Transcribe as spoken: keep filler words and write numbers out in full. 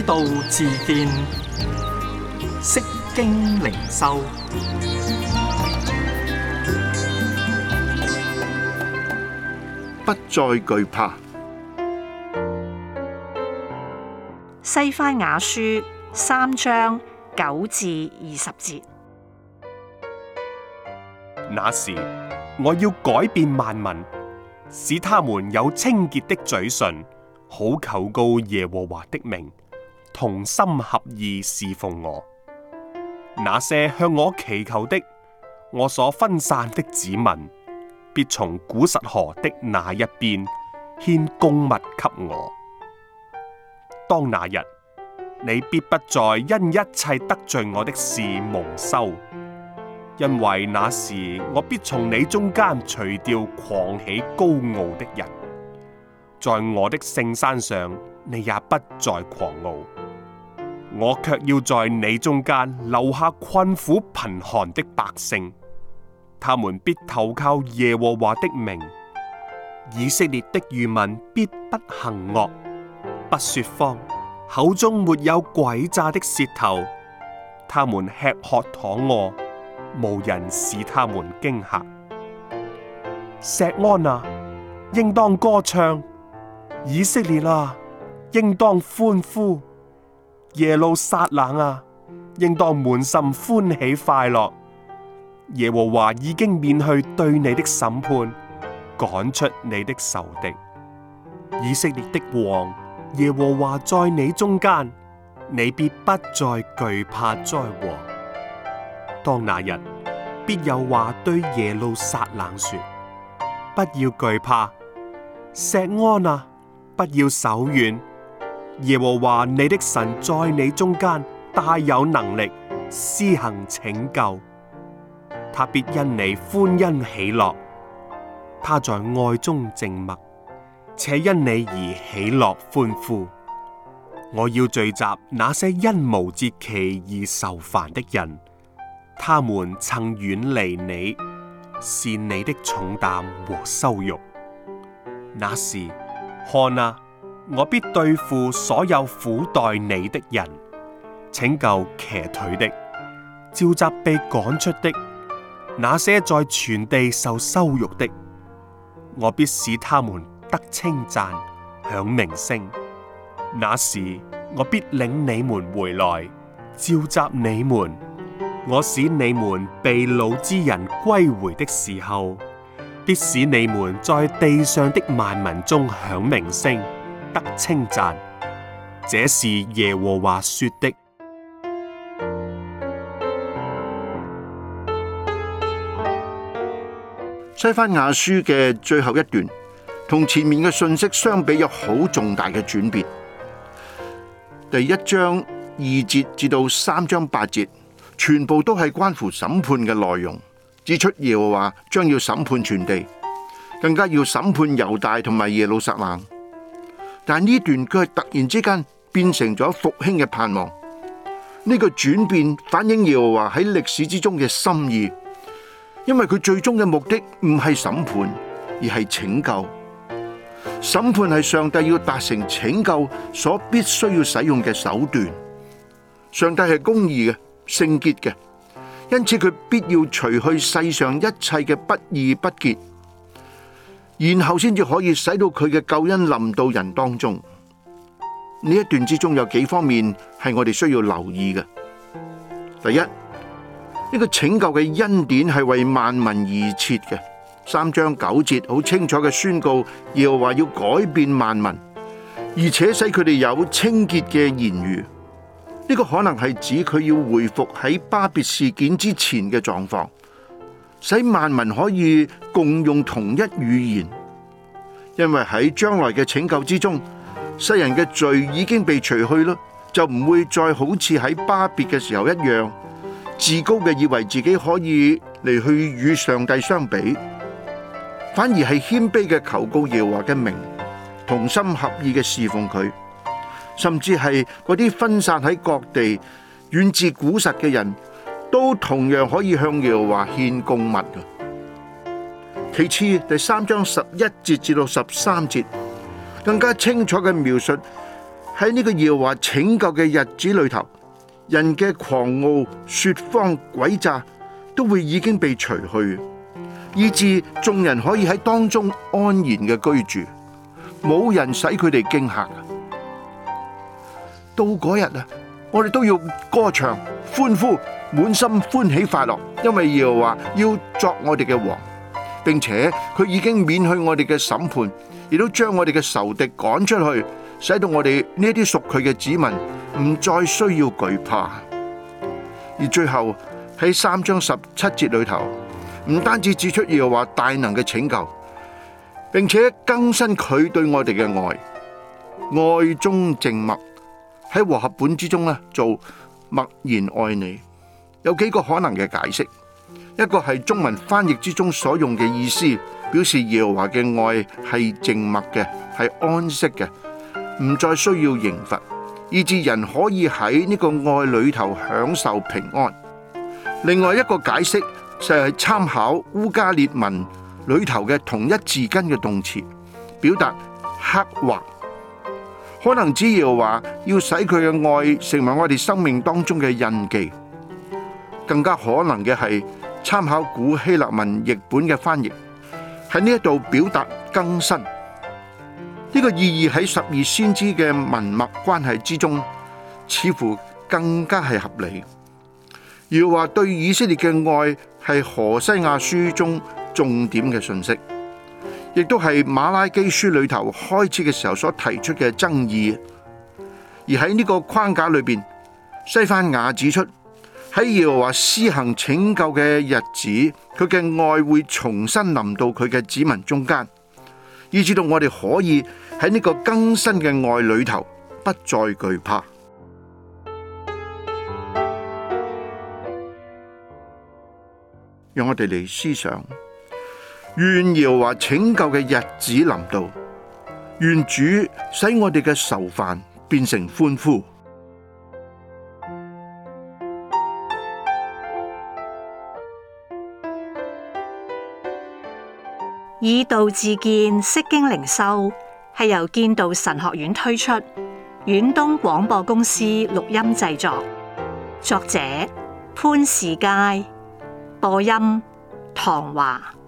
道自見，釋經靈修， 不再懼怕。 西番雅書三章九至二十節。 那時我要改變萬民，使他們有清潔的嘴唇，好求告耶和華的名，同心合意侍奉我。那些向我祈求的，我所分散的子民，必從古實河的那一邊獻供物給我。當那日，你必不再因一切得罪我的事蒙羞，因為那時我必從你中間除掉狂起高傲的人，在我的聖山上，你也不再狂傲。我卻要在你中間留下困苦貧寒的百姓，他們必投靠耶和華的名。以色列的餘民必不行惡，不說謊，口中沒有詭詐的舌頭。他們吃喝躺臥，無人使他們驚嚇。錫安啊，應當歌唱；以色列啊，應當歡呼；耶路撒冷啊，應當滿心歡喜快樂。耶和華已經免去對你的審判，趕出你的仇敵。以色列的王，耶和華在你中間，你必不再懼怕災禍。當那日，必有話對耶路撒冷說：不要懼怕，錫安啊，不要手軟。耶和華你的神在你中間大有能力，施行拯救。他必因你歡欣喜樂，他在愛中靜默，且因你而喜樂歡呼。我要聚集那些因無節期而愁煩的人，他們曾遠離你，是你的重擔和羞辱。那時，看啊，我必對付所有苦待你的人，拯救瘸腿的，召集被趕出的，那些在全地受羞辱的，我必使他們得稱讚，享名聲。那時，我必領你們回來，召集你們。我使你們被擄之人歸回的時候，必使你們在地上的萬民中享名聲，得稱讚。這是耶和華說的。 西番雅書嘅最後一段，同前面嘅信息相比，有好重大嘅轉變。第一章二節至到三章八節，全部都係關乎審判嘅內容，指出耶和華將要審判全地，更加要審判猶大同埋耶路撒冷。但係呢段佢係突然之間變成咗復興嘅盼望。呢個轉變反映耶和華喺歷史之中嘅心意，因為佢最終嘅目的唔係審判，而係拯救。審判係上帝要達成拯救所必須要使用嘅手段。上帝係公義嘅、聖潔嘅，因此佢必要除去世上一切嘅不義不潔，然後先至可以使到佢嘅救恩臨到人當中。呢一段之中有幾方面係我哋需要留意嘅。第一，呢個拯救嘅恩典係為萬民而設嘅。三章九節好清楚嘅宣告，耶和華要改變萬民，而且使佢哋有清潔嘅言語。呢個可能係指佢要回復喺巴別事件之前嘅狀況，使萬民可以共用同一語言。因為喺將來嘅拯救之中，世人嘅罪已經被除去啦，就唔會再好似喺巴別嘅時候一樣，自高嘅以為自己可以嚟去與上帝相比，反而係謙卑嘅求告耶和華嘅名，同心合意嘅侍奉佢，甚至係嗰啲分散喺各地遠至古實嘅人都同樣可以向耶和華獻供物。其次，第三章十一節至到十三節更加清楚嘅描述喺呢個耶和華拯救嘅日子裏頭，人嘅狂傲、說謊、詭詐都會已經被除去，以致眾人可以喺當中安然嘅居住，冇人使佢哋驚嚇。到嗰日啊，我哋都要歌唱、歡呼、滿心歡喜快樂，因為耶和華要作我哋嘅王，並且佢已經免去我哋嘅審判，亦都將我哋嘅仇敵趕出去，使到我哋呢啲屬佢嘅子民唔再需要懼怕。而最後喺三章十七節裏頭，唔單止指出耶和華大能嘅拯救，並且更新佢對我哋嘅愛，愛中靜默。喺和合本之中咧，做默然愛你，有幾個可能嘅解釋。一個係中文翻譯之中所用嘅意思，表示耶和華嘅愛係靜默嘅，係安息嘅，唔再需要刑罰，以致人可以喺呢個愛裏頭享受平安。另外一個解釋就係參考烏加列文裏頭嘅同一字根嘅動詞，表達刻畫。可能指耶和華要使佢嘅愛成為我哋生命當中嘅印記，更加可能嘅係參考古希臘文譯本嘅翻譯，喺呢一度表達更新。呢、這個意義喺十二先知嘅文脈關係之中，似乎更加係合理。耶和華對以色列嘅愛係何西阿書中重點嘅信息，亦都係馬拉基書裏頭開始嘅時候所提出嘅爭議。而喺呢個框架裏邊，西番雅指出喺耶和華施行拯救嘅日子，佢嘅愛會重新臨到佢嘅子民中間，以至到我哋可以喺呢個更新嘅愛裏頭不再懼怕。讓我哋嚟思想，願耶和華拯救嘅日子臨到，願主使我哋嘅愁煩變成歡呼。 以道自見，釋經靈修係由建道神學院推出，遠東廣播公司錄音製作，作者潘士佳，播音唐華。